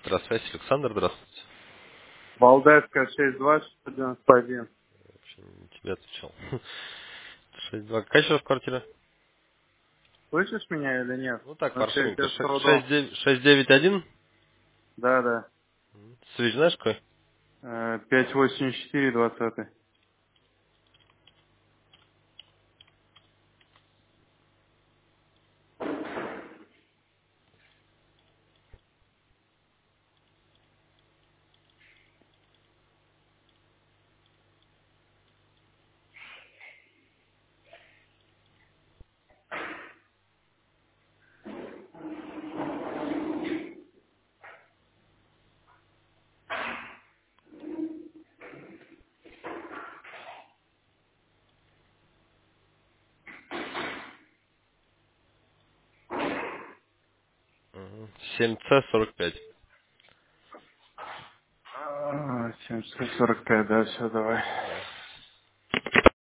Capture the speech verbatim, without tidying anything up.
Электросвязь. Александр, здравствуйте. Валдайская шесть два шестьсот девяносто один. Вообще не тебе отвечал. шесть два. Какая еще раз квартира? Слышишь меня или нет? Ну так, Вот что я паршивенько. тебя с Ш- трудом. шесть девять один. Да, да. Связь знаешь какой? Э, пять восемь четыре двадцатый. семь цэ сорок пять. семьсот сорок пять, да, все, давай.